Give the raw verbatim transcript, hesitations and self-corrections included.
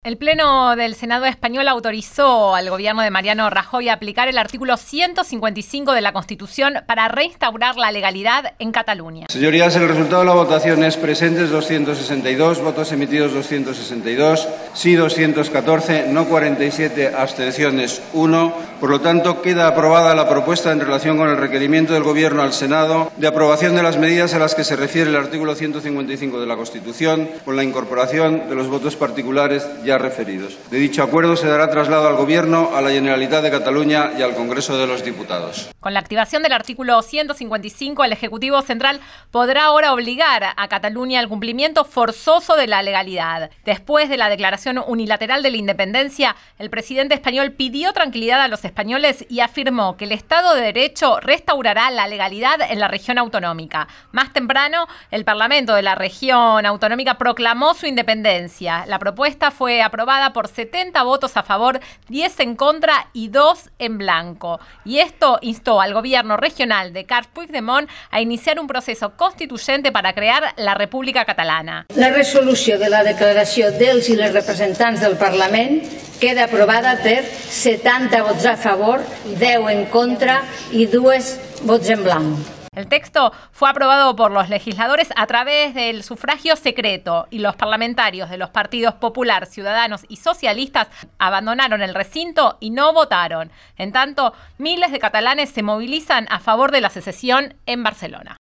El Pleno del Senado español autorizó al gobierno de Mariano Rajoy a aplicar el artículo ciento cincuenta y cinco de la Constitución para reinstaurar la legalidad en Cataluña. Señorías, el resultado de la votación es presentes doscientos sesenta y dos, votos emitidos doscientos sesenta y dos, sí doscientos catorce, no cuarenta y siete, abstenciones uno. Por lo tanto, queda aprobada la propuesta en relación con el requerimiento del Gobierno al Senado de aprobación de las medidas a las que se refiere el artículo ciento cincuenta y cinco de la Constitución, con la incorporación de los votos particulares ya referidos. De dicho acuerdo se dará traslado al Gobierno, a la Generalitat de Cataluña y al Congreso de los Diputados. Con la activación del artículo ciento cincuenta y cinco, el Ejecutivo Central podrá ahora obligar a Cataluña al cumplimiento forzoso de la legalidad. Después de la declaración unilateral de la independencia, el presidente español pidió tranquilidad a los españoles y afirmó que el Estado de Derecho restaurará la legalidad en la región autonómica. Más temprano, el Parlamento de la región autonómica proclamó su independencia. La propuesta fue aprobada por setenta votos a favor, diez en contra y dos en blanco. Y esto instó al gobierno regional de Carles Puigdemont a iniciar un proceso constituyente para crear la República Catalana. La resolució de la declaració dels i les representants del Parlament queda aprovada per setanta vots a favor, deu en contra y dos vots en blanco. El texto fue aprobado por los legisladores a través del sufragio secreto y los parlamentarios de los partidos Popular, Ciudadanos y Socialistas abandonaron el recinto y no votaron. En tanto, miles de catalanes se movilizan a favor de la secesión en Barcelona.